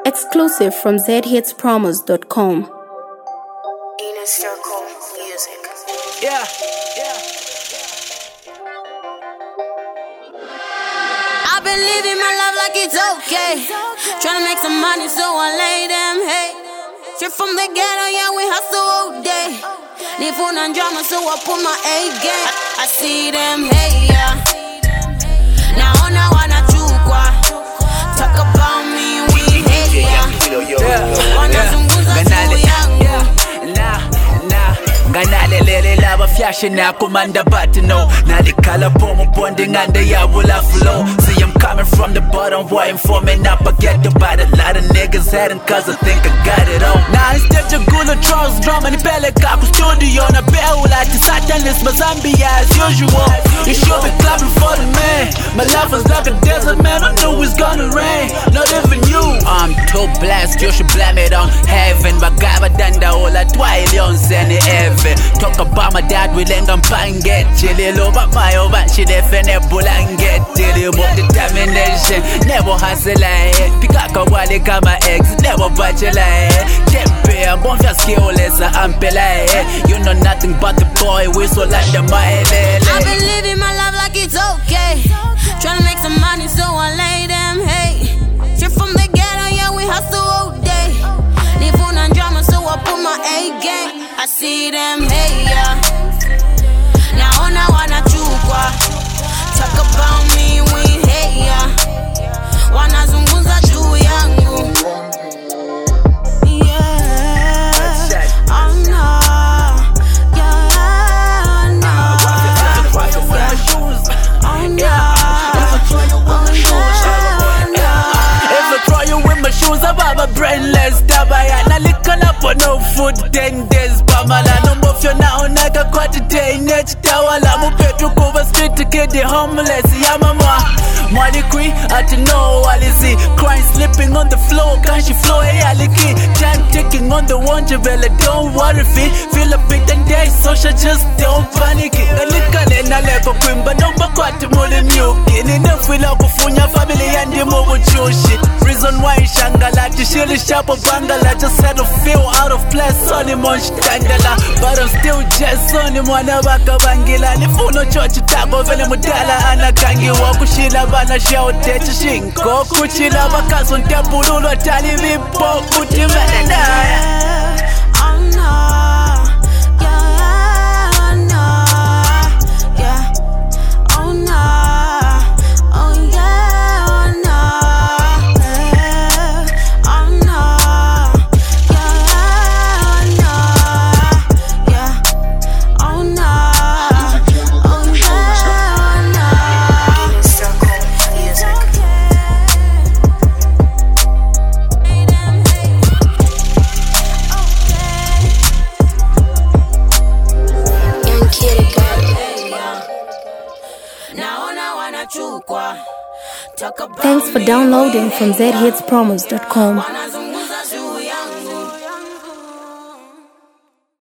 Exclusive from zhitspromos.com. Inner Circle Music. Yeah. I've been living my life like it's okay. Tryna make some money so I lay them, hey. Straight from the ghetto, yeah, we hustle all day. Live on and drama, so I put my A game. I see them, hey, yeah. Now I wanna chukwa. Talk about me, we hate, yeah. Wanazunguza tu yangu. Nganalelele laba fyashe na kumanda batino nalikhala pomo bonding under ya wula flow. See I'm coming from the bottom, boy I'm forming up. I get about a lot of niggas heading cause I think I got it on. Now instead you gula Charles drama ni pele kaku studio na beula tisatanless mazambia as usual. You should be clapping for the man. My life was like a desert, man. I knew it's gonna rain, not even you. I'm too blessed, you should blame it on heaven. Bagaba danda ola twilion sene heaven. Talk about my dad, we lenga mpanget. Chili loba mayo but she defene bulanget. Till more determination, never hustle like Pikaka wale kama ex, never bachelor Tempe, I'm on your skill, I'm pele. You know nothing but the boy, we so like the mile. I've been living my life like it's okay. Tryna make some money so I lay them, hey. Straight from the ghetto, yeah, we hustle all day. Live on and drama, so I put my A game. I see them, hey, yeah. Now I wanna chukwa. Talk about me, we hate, yeah. Wanazunguza juu yangu. Yeah. Oh no. Yeah, no. Oh no. If I throw you with my shoes, I'm a brainless tabaya. Na likana for no food, 10 days pamala. No more for now, naga kwati day net tawala. Mupetu kuva street to get the homeless. Yamama, Molly Queen, I don't know what is it. Crying, sleeping on the floor, can't she flow? Hey, Aliki, time ticking on the one Javella. Don't worry, feel a bit and day, social just don't panic it. A little and I let go queen, but don't back what to more than you. In enough with our Funya family and the mobile shit. Reason why Shangala, the Shilly Shop of Bangala just had to feel out of place on him on Shtangala. But I'm still just on him on a baka bangila. If you no church tago, Venemudala, and a kangi wakushila bana shout at Shinko, Kuchila Bakas on Tabulu, Tali Vipo, Putimana. Oh no. Thanks for downloading from zhitspromos.com.